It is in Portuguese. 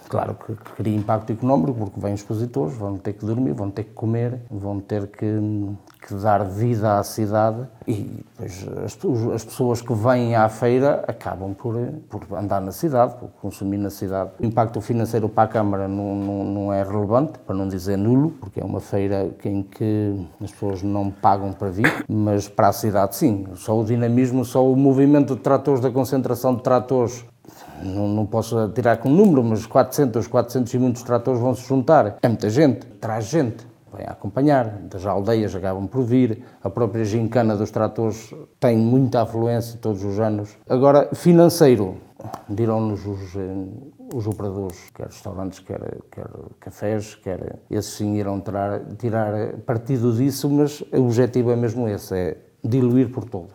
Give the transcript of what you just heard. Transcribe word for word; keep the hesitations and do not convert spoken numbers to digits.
Claro que, que cria impacto económico, porque vêm expositores, vão ter que dormir, vão ter que comer, vão ter que, que dar vida à cidade e depois as, as pessoas que vêm à feira acabam por, por andar na cidade, por consumir na cidade. O impacto financeiro para a Câmara não, não, não é relevante, para não dizer nulo, porque é uma feira em que as pessoas não pagam para vir, mas para a cidade sim. Só o dinamismo, só o movimento de tratores, da concentração de tratores, Não, não posso tirar com um número, mas quatrocentos, quatrocentos e muitos tratores vão se juntar. É muita gente, traz gente, vem a acompanhar, das aldeias acabam por vir, a própria gincana dos tratores tem muita afluência todos os anos. Agora, financeiro, dirão-nos os, os operadores, quer restaurantes, quer, quer cafés, quer esses sim irão tirar, tirar partido disso, mas o objetivo é mesmo esse, é diluir por todo.